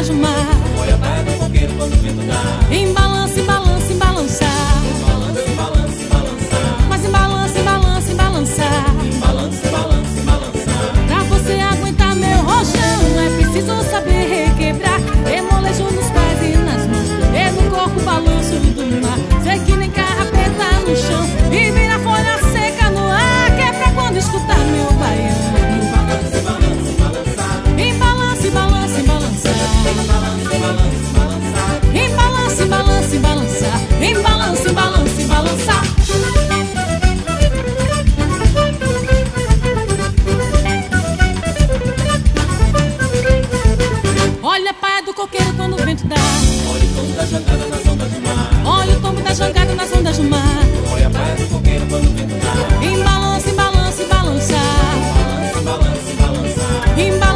do mar. Olha a praia do coqueiro quando o vento dá. Embalança, embalança, embalançar. Embalança, embalança, embalançar. Mas embalança, embalança, embalançar. Embalança, embalança, embalançar. Pra você aguentar meu rojão é preciso saber requebrar. Remolejo nos pés e nas mãos, e no corpo balanço do mar. Sei que nem carrapeta no chão e vira folha seca no ar, que é pra quando escutar meu baiano. Embalança, embalança, embalançar. Embalança, embalança, embalançar. Embalança, embalança, embalançar. Embalança, embalança, embalançar. Embalança, embalança, embalançar. Olha a praia do coqueiro quando o vento dá. Olha o tombo da jangada nas ondas do mar. Olha o tombo da jangada nas ondas do mar. Olha a praia do coqueiro quando o vento dá. Embalança, embalança, embalançar. Embalança, embalança, embalançar.